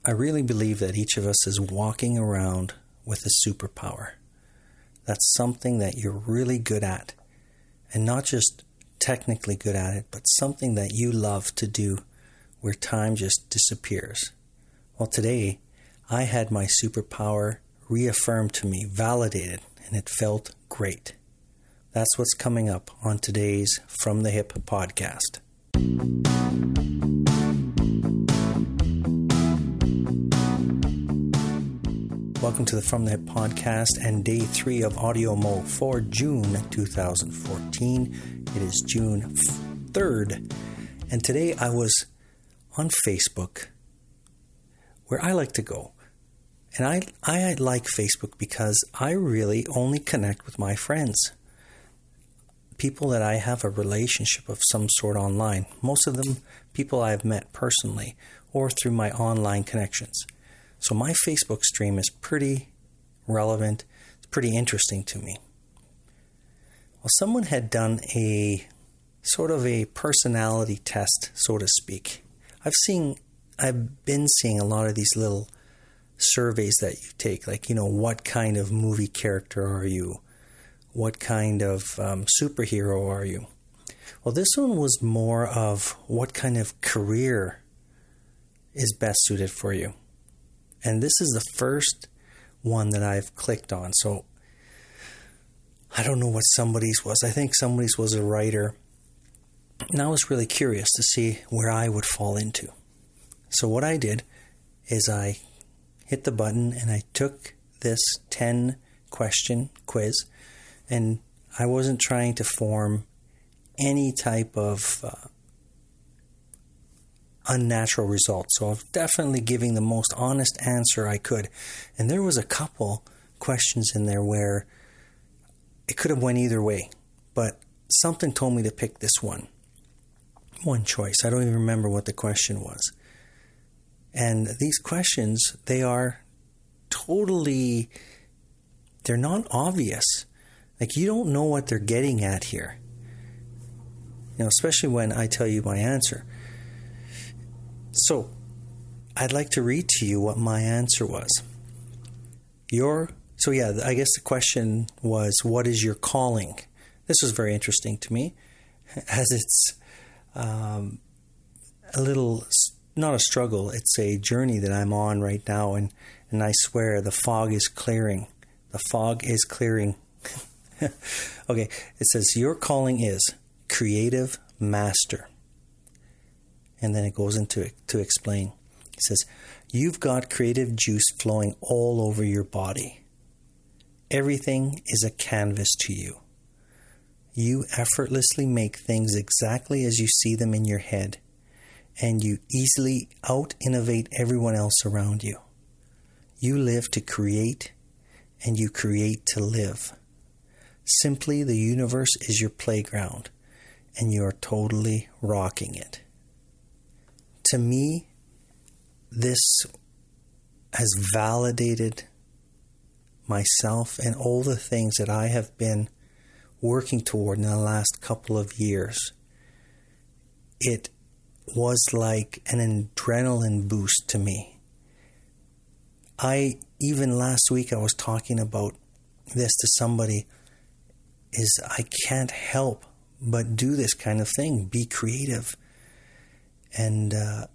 I really believe that each of us is walking around with a superpower. That's something that you're really good at. And not just technically good at it, but something that you love to do where time just disappears. Well, today, I had my superpower reaffirmed to me, validated, and it felt great. That's what's coming up on today's From the Hip podcast. Welcome to the From the Hip podcast and day 3 of Audio Mo for June 2014. It is June 3rd. And today I was on Facebook, where I like to go. And I like Facebook because I really only connect with my friends. People that I have a relationship of some sort online. Most of them people I've met personally or through my online connections. So my Facebook stream is pretty relevant. It's pretty interesting to me. Well, someone had done a sort of a personality test, so to speak. I've been seeing a lot of these little surveys that you take, like, what kind of movie character are you? What kind of superhero are you? Well, this one was more of what kind of career is best suited for you. And this is the first one that I've clicked on. So I don't know what somebody's was. I think somebody's was a writer. And I was really curious to see where I would fall into. So what I did is I hit the button and I took this 10-question quiz. And I wasn't trying to form any type of unnatural results. So I'm definitely giving the most honest answer I could. And there was a couple questions in there where it could have went either way. But something told me to pick this one choice. I don't even remember what the question was. And these questions, they're not obvious. Like, you don't know what they're getting at here. Especially when I tell you my answer. So, I'd like to read to you what my answer was. I guess the question was, what is your calling? This was very interesting to me, as it's a little, not a struggle, it's a journey that I'm on right now, and I swear the fog is clearing. The fog is clearing. Okay, it says, your calling is creative master. And then it goes into it to explain. It says, you've got creative juice flowing all over your body. Everything is a canvas to you. You effortlessly make things exactly as you see them in your head, and you easily out-innovate everyone else around you. You live to create, and you create to live. Simply, the universe is your playground, and you're totally rocking it. To me, this has validated myself and all the things that I have been working toward in the last couple of years. It was like an adrenaline boost to me. Even last week I was talking about this to somebody, is I can't help but do this kind of thing, be creative. And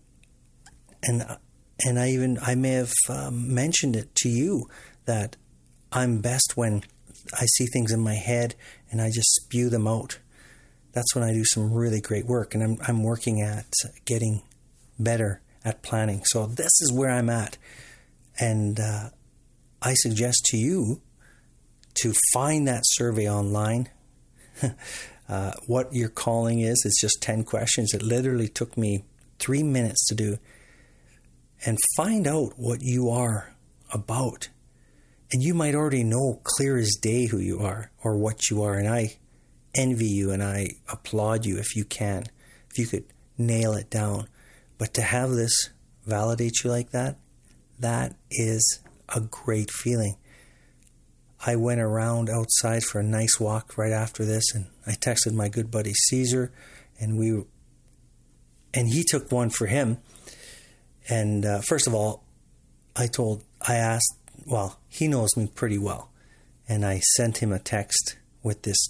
I may have mentioned it to you that I'm best when I see things in my head and I just spew them out. That's when I do some really great work, and I'm working at getting better at planning. So this is where I'm at, and I suggest to you to find that survey online. What your calling is. It's just 10 questions. It literally took me 3 minutes to do. And find out what you are about. And you might already know clear as day who you are or what you are. And I envy you and I applaud you if you can. If you could nail it down. But to have this validate you like that, that is a great feeling. I went around outside for a nice walk right after this, and I texted my good buddy Caesar, and he took one for him. And first of all, he knows me pretty well. And I sent him a text with this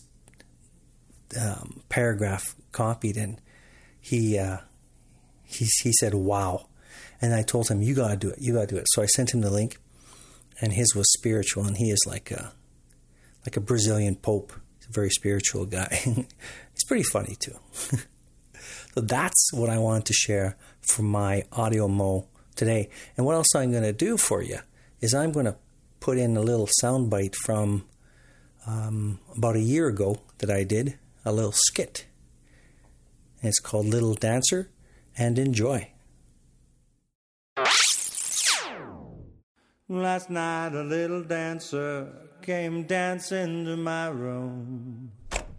paragraph copied, and he said, wow. And I told him, you got to do it. So I sent him the link, and his was spiritual, and he is like a Brazilian pope. He's a very spiritual guy. He's pretty funny too. So that's what I wanted to share for my Audio Mo today. And what else I'm going to do for you is I'm going to put in a little soundbite from about a year ago that I did, a little skit. And it's called Little Dancer, and enjoy. Last night a little dancer came dancing to my room.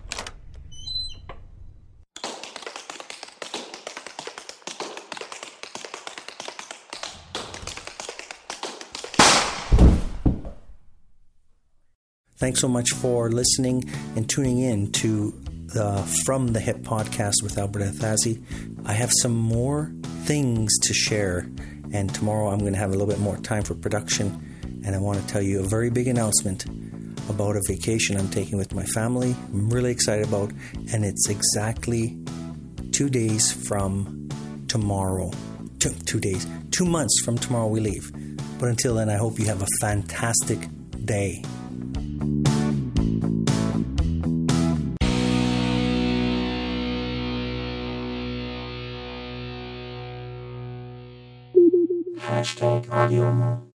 Thanks so much for listening and tuning in to the From the Hip podcast with Albert Athazi. I have some more things to share, and tomorrow I'm going to have a little bit more time for production, and I want to tell you a very big announcement about a vacation I'm taking with my family. I'm really excited about, and it's exactly 2 days from tomorrow. 2 months from tomorrow we leave. But until then, I hope you have a fantastic day. #AudioMo